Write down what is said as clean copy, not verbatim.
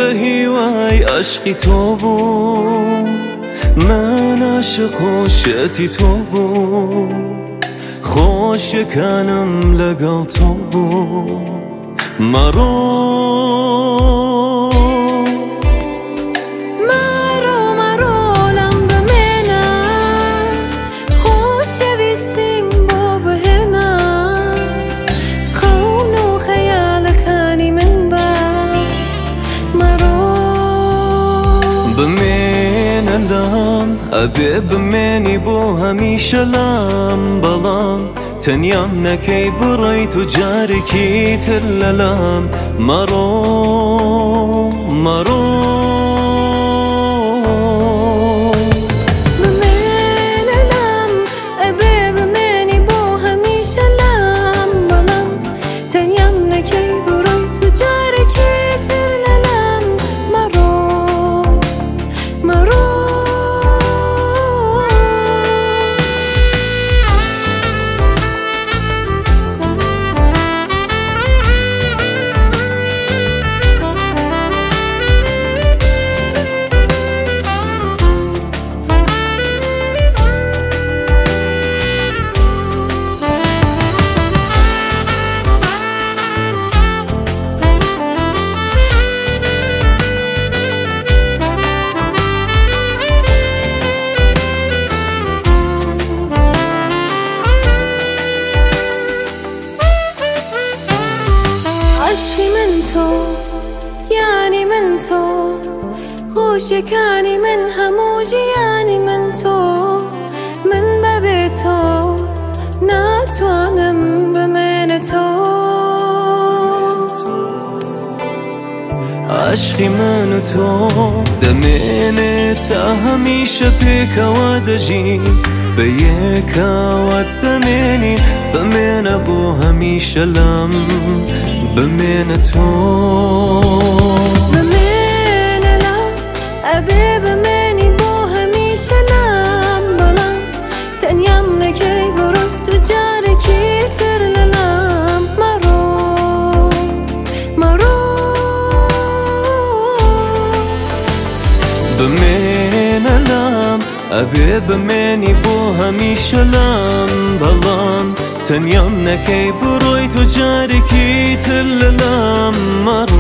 بە هیوای عەشقی تۆ بوو من عاشق خۆشیەتی تۆ بوو خۆشیەکانم لەگەڵ تۆ بوو مەڕۆ بمێنە لام ئەبێ بمێنی بۆ هەمیشە لام بەڵام تەنیام نەکەی بڕۆیت و جارێکی تر لە لام مەڕۆ مەڕۆ بمێنە لام ئەبێ بمێنی بۆ هەمیشە لام بەڵام تەنیام نەکەی بڕۆیت و جارێکی تر لە لام مەڕۆ عشقی من تۆ یانی من تۆ خۆشیەکانی من هەموو ژیانی من تۆ من بەبێ تۆ ناتوانم بمێنە تۆ عەشقی من و تۆ دەمێنێت تا هەمیشە پێکەوە دەژین بە یەکاوە دەمێنین بمێنە بۆ هەمیشە لام بمێنە تۆ بمێنە لام ئەبێ بمێنی بۆ هەمیشە لام بەڵام تەنیام نەکەی بڕۆیت و جارێکی تر لە لام مەڕۆ مەڕۆ بمێنە لام ئەبێ بمێنی بۆ هەمیشە لام بەڵام تەنیام نەکەی بڕۆیت و جارێکی تر لە لام مەڕۆ